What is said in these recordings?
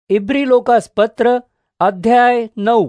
इब्री Lucas पत्र अध्याय 9.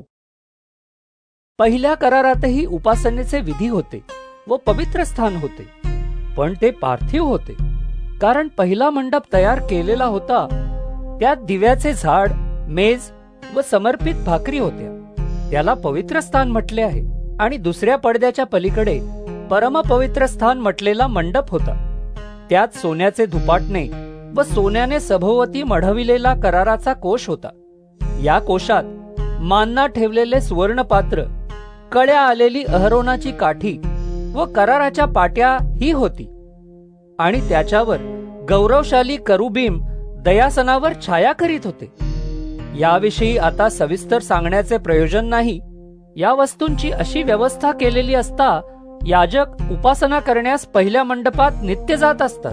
पहिल्या करारातही उपासनेचे विधी होते व पवित्र स्थान होते, पण ते पार्थिव होते, कारण पहिला मंडप तयार केलेला होता त्यात दिव्याचे झाड, मेज व समर्पित भाकरी होत्या. त्याला पवित्र स्थान म्हटले आहे. आणि दुसऱ्या पडद्याच्या पलीकडे परमपवित्र स्थान म्हटलेला मंडप होता. त्यात सोन्याचे धुपाटणे व सोन्याने सभोवती मढविलेला कराराचा कोश होता. या कोशात मान्ना ठेवलेले सुवर्णपात्र, कळ्या आलेली अहरोनाची काठी व कराराच्या पाट्या ही होती. आणि त्याच्यावर गौरवशाली करुबीम दयासनावर छाया करीत होते. याविषयी आता सविस्तर सांगण्याचे प्रयोजन नाही. या वस्तूंची अशी व्यवस्था केलेली असता याजक उपासना करण्यास पहिल्या मंडपात नित्य जात असतात.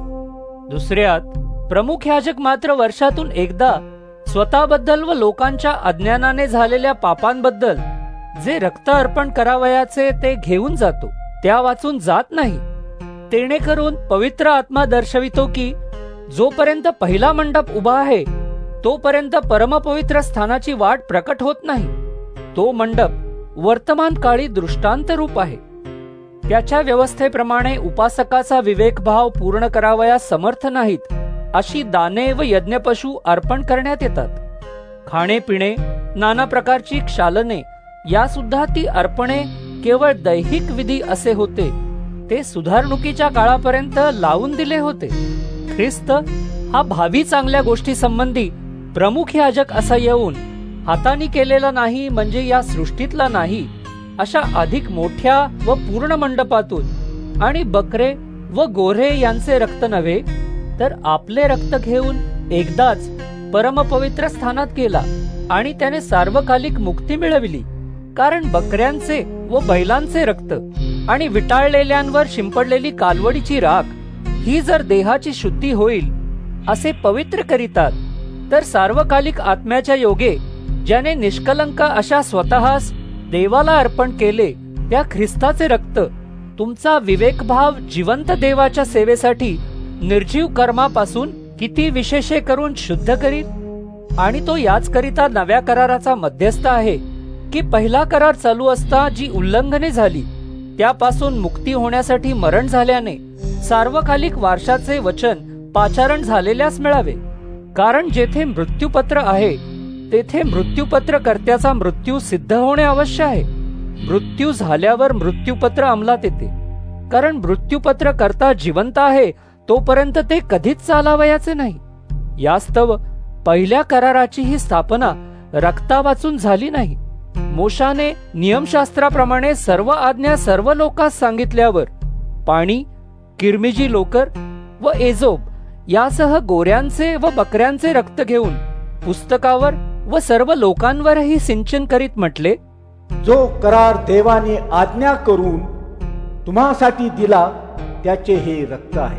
दुसऱ्यात प्रमुख याजक मात्र वर्षातून एकदा स्वतःबद्दल व लोकांच्या अज्ञानाने झालेल्या पापांबद्दल जे रक्त अर्पण करावयाचे ते घेऊन जातो. त्या वाचून जात नाही. तेणेकरून पवित्र आत्मा दर्शवितो की जोपर्यंत पहिला मंडप उभा आहे तोपर्यंत परमपवित्र स्थानाची वाट प्रकट होत नाही. तो मंडप वर्तमान काळी दृष्टांत रूप आहे. त्याच्या व्यवस्थेप्रमाणे उपासकाचा विवेकभाव पूर्ण करावयास समर्थ नाहीत अशी दाने व यज्ञपशु अर्पण करण्यात येतात. खाणे पिणे, नाना प्रकारची क्षालने या सुद्धा ती अर्पणे केवळ दैहिक विधी असे होते. ते सुधारणुकीच्या काळापर्यंत लावून दिले होते. ख्रिस्त हा भावी चांगल्या गोष्टी संबंधी प्रमुख याजक असा येऊन हाताने केलेला नाही, म्हणजे या सृष्टीतला नाही, अशा अधिक मोठ्या व पूर्ण मंडपातून आणि बकरे व गोऱ्हे यांचे रक्त नव्हे तर आपले रक्त घेऊन एकदाच परमपवित्र स्थानात गेला आणि त्याने सार्वकालिक मुक्ती मिळविली. कारण बकऱ्यांचे व बैलांचे रक्त आणि विटाळलेल्यांवर शिंपडलेली कालवडीची राख ही जर देहाची शुद्धी होईल असे पवित्र करीतात, तर सार्वकालिक आत्म्याच्या योगे ज्याने निष्कलंक अशा स्वतःस देवाला अर्पण केले त्या ख्रिस्ताचे रक्त तुमचा विवेकभाव जिवंत देवाच्या सेवेसाठी निर्जीव कर्मापासून किती विशेषे करून शुद्ध करील. आणि तो याच करिता नव्या कराराचा मध्यस्थ आहे की पहिला करार चालू असता जी उल्लंघने झाली त्यापासून मुक्ती होण्यासाठी मरण झाल्याने सार्वकालिक वारशाचे वचन पाचारण झालेल्यास मिळावे. कारण जेथे मृत्यूपत्र आहे तेथे मृत्यूपत्र कर्त्याचा मृत्यू सिद्ध होणे आवश्यक आहे. मृत्यू झाल्यावर मृत्यूपत्र अंमलात येते. कारण मृत्यूपत्र करता जिवंत आहे तोपर्यंत ते कधीच चालावयाचे नाही. यास्तव पहिल्या कराराची ही स्थापना रक्ता वाचून झाली नाही. मोशाने नियमशास्त्राप्रमाणे सर्व आज्ञा सर्व लोकांस सांगितल्यावर पाणी, किरमिजी लोकर व एजोब यासह गोऱ्यांचे व बकऱ्यांचे रक्त घेऊन पुस्तकावर व सर्व लोकांवरही सिंचन करीत म्हटले, जो करार देवाने आज्ञा करून तुम्हासाठी दिला त्याचे हे रक्त आहे.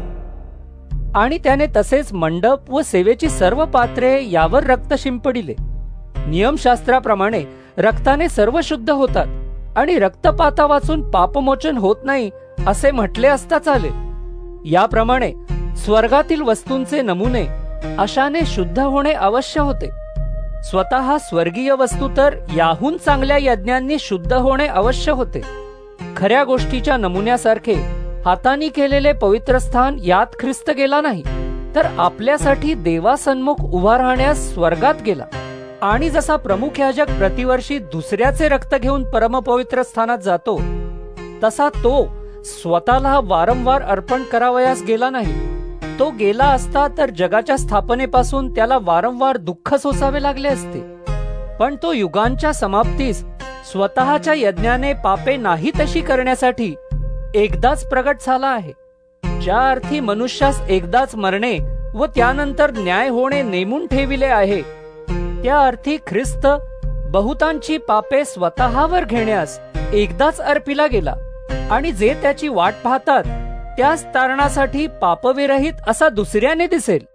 आणि त्याने तसेच मंडप व सेवेची सर्व पात्रे यावर रक्त शिंपडिले. नियमशास्त्राप्रमाणे रक्ताने सर्व शुद्ध होतात आणि रक्तपाता वाचून पापमोचन होत नाही असे म्हटले असता चाले. याप्रमाणे स्वर्गातील वस्तूंचे नमुने अशाने शुद्ध होणे आवश्यक होते. स्वतः स्वर्गीय वस्तू तर याहून चांगल्या यज्ञांनी शुद्ध होणे आवश्यक होते. खऱ्या गोष्टीच्या नमुन्यासारखे हाताने केलेले पवित्र स्थान यात ख्रिस्त गेला नाही, तर आपल्यासाठी देवासन्मुख उभा राहण्यास स्वर्गात गेला. आणि जसा प्रमुख याजक प्रतिवर्षी दुसऱ्याचे रक्त घेऊन परमपवित्र स्थानात जातो, तसा तो स्वतःला वारंवार अर्पण करावयास गेला नाही. तो गेला असता तर जगाच्या स्थापनेपासून त्याला वारंवार दुःख सोसावे लागले असते. पण तो युगांच्या समाप्तीस स्वतःच्या यज्ञाने पापे नाही तशी करण्यासाठी एकदाच प्रगट झाला आहे. ज्या अर्थी मनुष्यास एकदाच मरणे व त्यानंतर न्याय होणे नेमून ठेविले आहे, त्या अर्थी ख्रिस्त बहुतांची पापे स्वतःवर घेण्यास एकदाच अर्पिला गेला. आणि जे त्याची वाट पाहतात त्याच तारणासाठी पापविरहित असा दुसऱ्याने दिसेल.